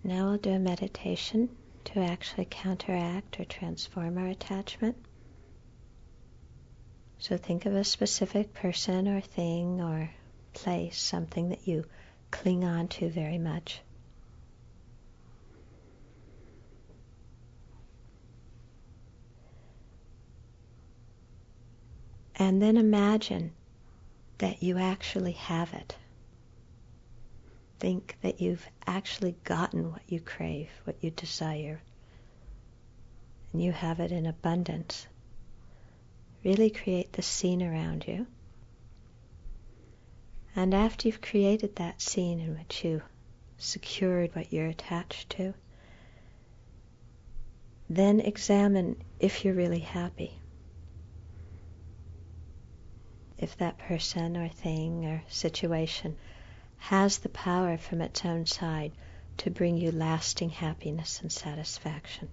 Now we'll do a meditation to actually counteract or transform our attachment. So think of a specific person or thing or place, something that you cling on to very much. And then imagine that you actually have it. Think that you've actually gotten what you crave, what you desire, and you have it in abundance. Really create the scene around you. And after you've created that scene in which you secured what you're attached to, then examine if you're really happy. If that person or thing or situation has the power from its own side to bring you lasting happiness and satisfaction.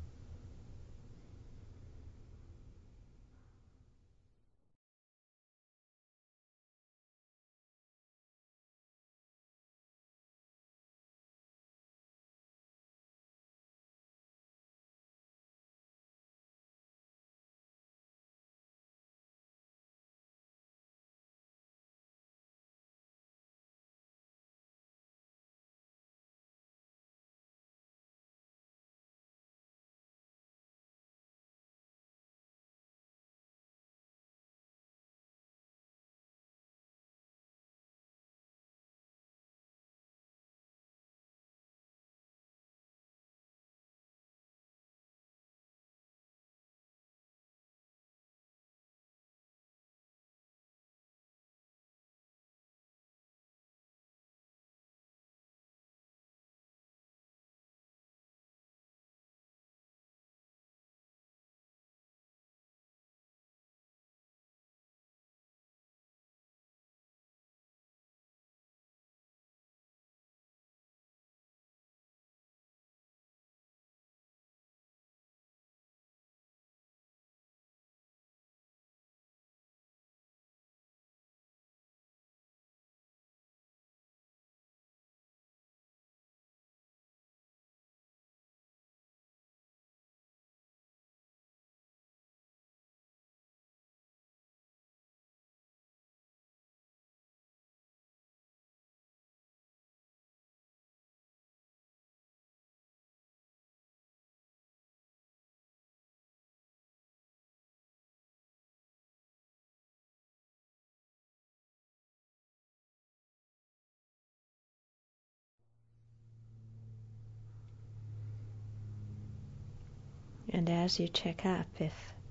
And as you check up if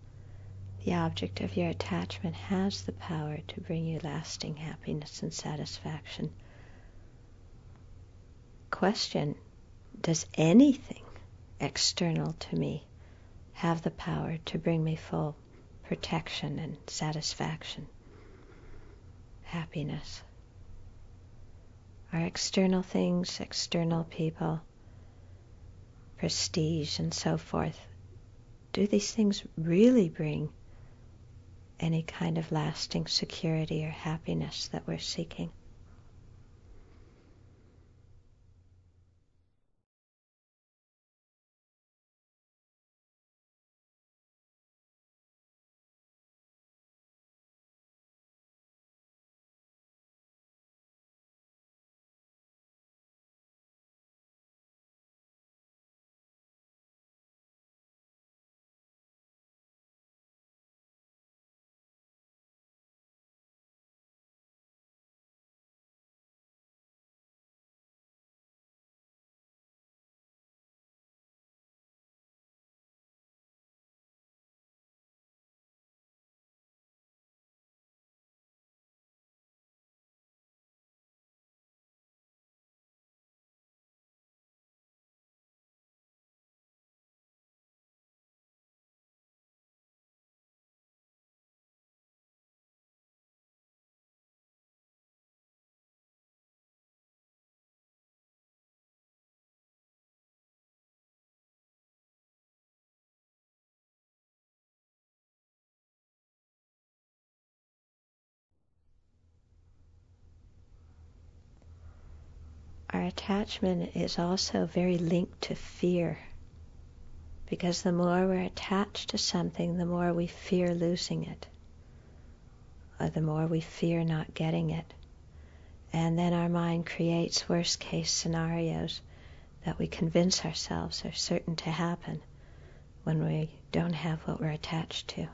the object of your attachment has the power to bring you lasting happiness and satisfaction, question, does anything external to me have the power to bring me full protection and satisfaction, happiness? Are external things, external people, prestige and so forth, do these things really bring any kind of lasting security or happiness that we're seeking? our attachment is also very linked to fear, because the more we're attached to something, the more we fear losing it, or the more we fear not getting it. And then our mind creates worst-case scenarios that we convince ourselves are certain to happen when we don't have what we're attached to.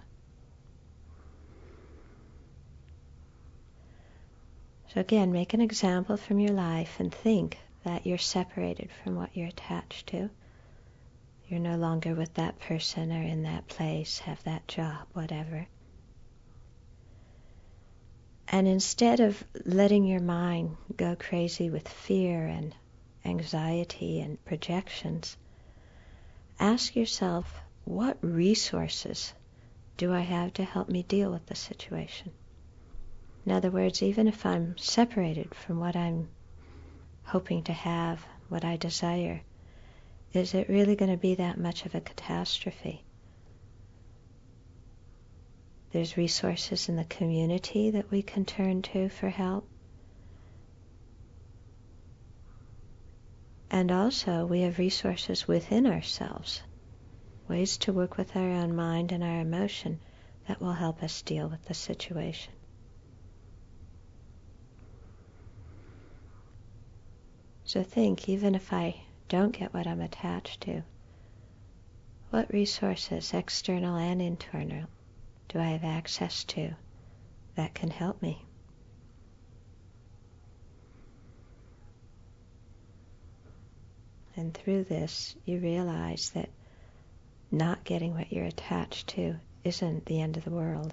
So again, make an example from your life and think that you're separated from what you're attached to. You're no longer with that person or in that place, have that job, whatever. And instead of letting your mind go crazy with fear and anxiety and projections, ask yourself, what resources do I have to help me deal with the situation? In other words, even if I'm separated from what I'm hoping to have, what I desire, is it really going to be that much of a catastrophe? There's resources in the community that we can turn to for help. And also, we have resources within ourselves, ways to work with our own mind and our emotion that will help us deal with the situation. So think, even if I don't get what I'm attached to, what resources, external and internal, do I have access to that can help me? And through this, you realize that not getting what you're attached to isn't the end of the world.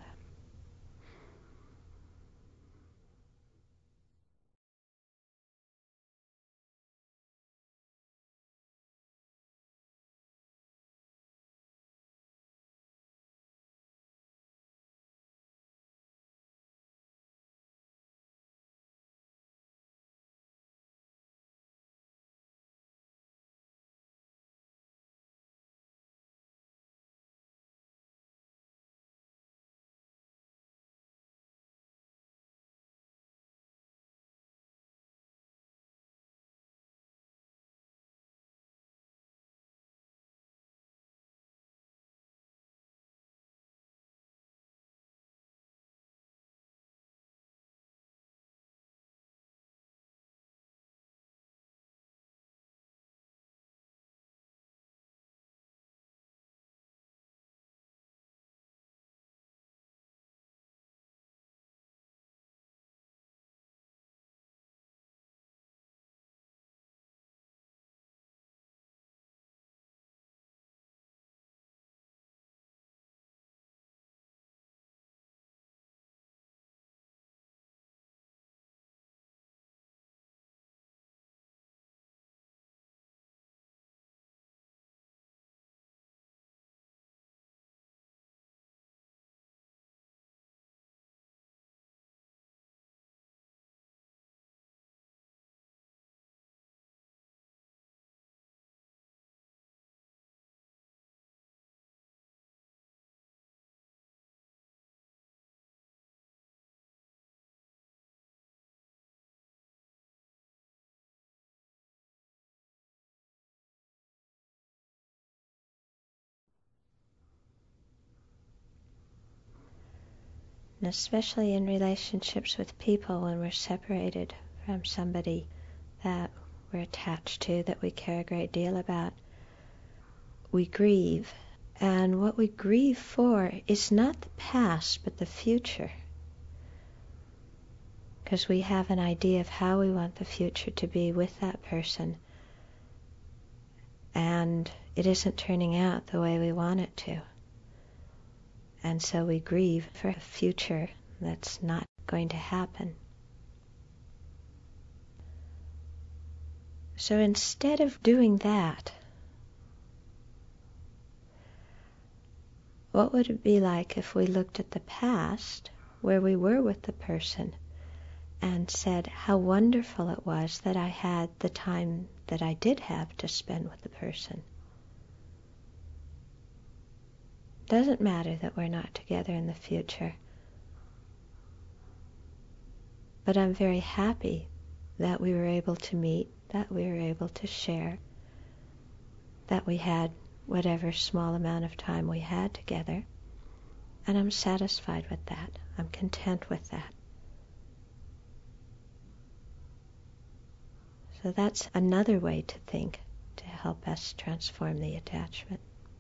And especially in relationships with people, when we're separated from somebody that we're attached to, that we care a great deal about, we grieve. And what we grieve for is not the past, but the future. Because we have an idea of how we want the future to be with that person. And it isn't turning out the way we want it to. And so we grieve for a future that's not going to happen. So instead of doing that, what would it be like if we looked at the past, where we were with the person, and said how wonderful it was that I had the time that I did have to spend with the person? Doesn't matter that we're not together in the future. But I'm very happy that we were able to meet that we were able to share, that we had whatever small amount of time we had together, and I'm satisfied with that. I'm content with that. So that's another way to think to help us transform the attachment.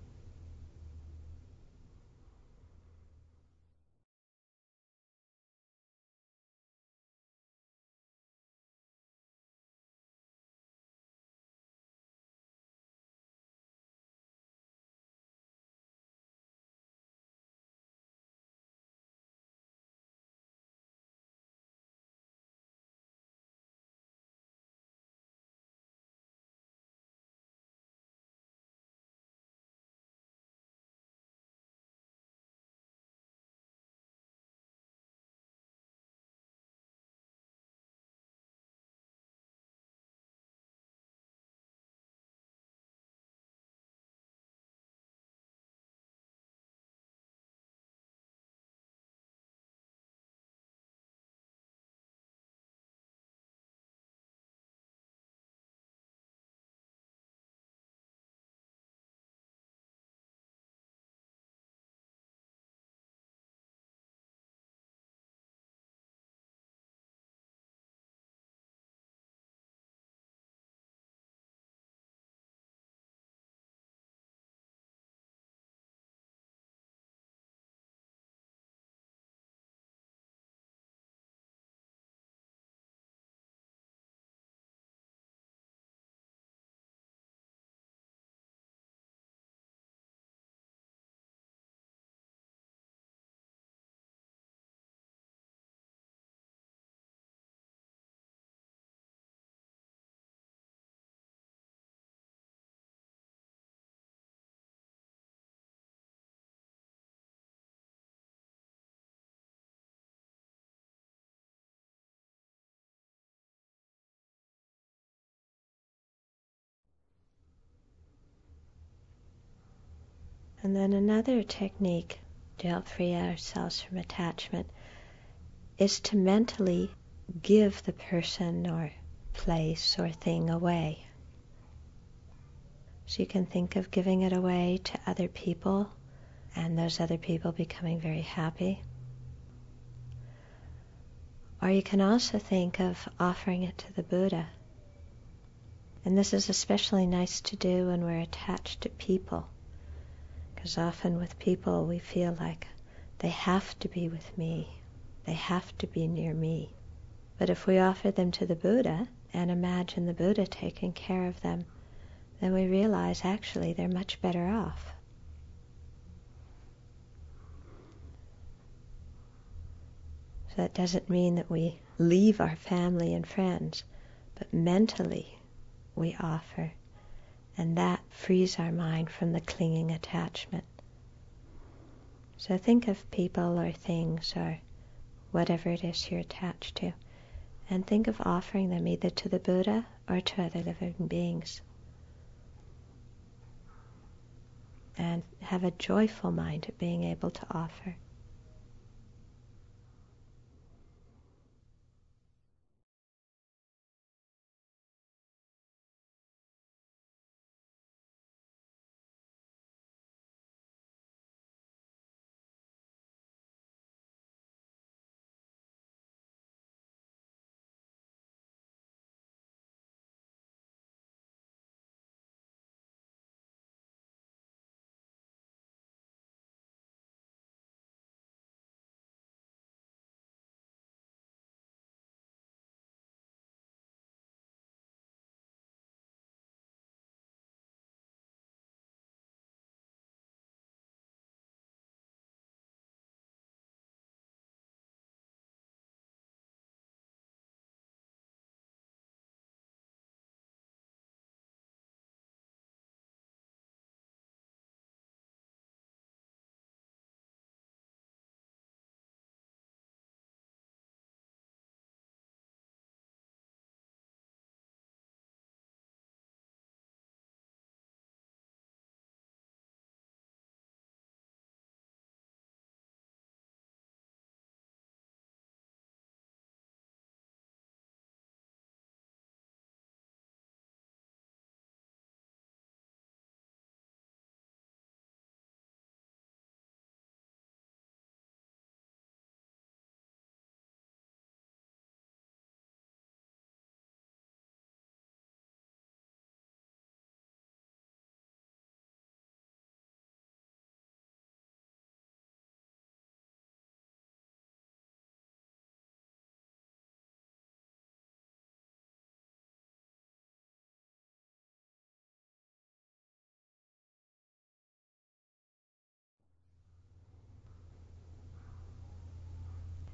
And then another technique to help free ourselves from attachment is to mentally give the person or place or thing away. So you can think of giving it away to other people and those other people becoming very happy. Or you can also think of offering it to the Buddha. And this is especially nice to do when we're attached to people, because often with people we feel like they have to be with me, they have to be near me. But if we offer them to the Buddha and imagine the Buddha taking care of them, then we realize actually they're much better off. So that doesn't mean that we leave our family and friends, but mentally we offer, and that frees our mind from the clinging attachment. So think of people or things or whatever it is you're attached to, and think of offering them either to the Buddha or to other living beings. And have a joyful mind at being able to offer.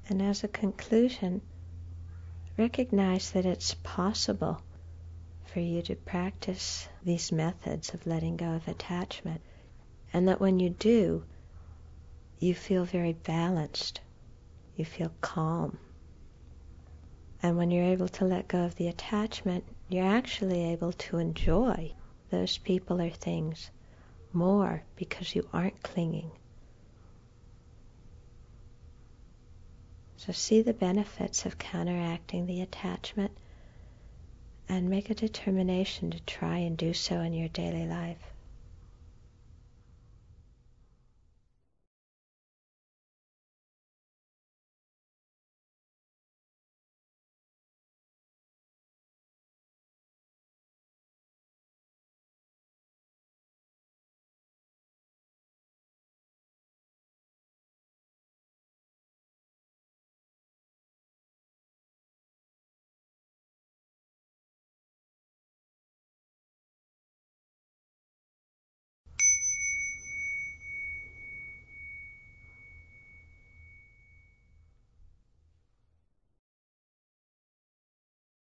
And as a conclusion, recognize that it's possible for you to practice these methods of letting go of attachment, and that when you do, you feel very balanced, you feel calm. And when you're able to let go of the attachment, you're actually able to enjoy those people or things more because you aren't clinging. So see the benefits of counteracting the attachment and make a determination to try and do so in your daily life.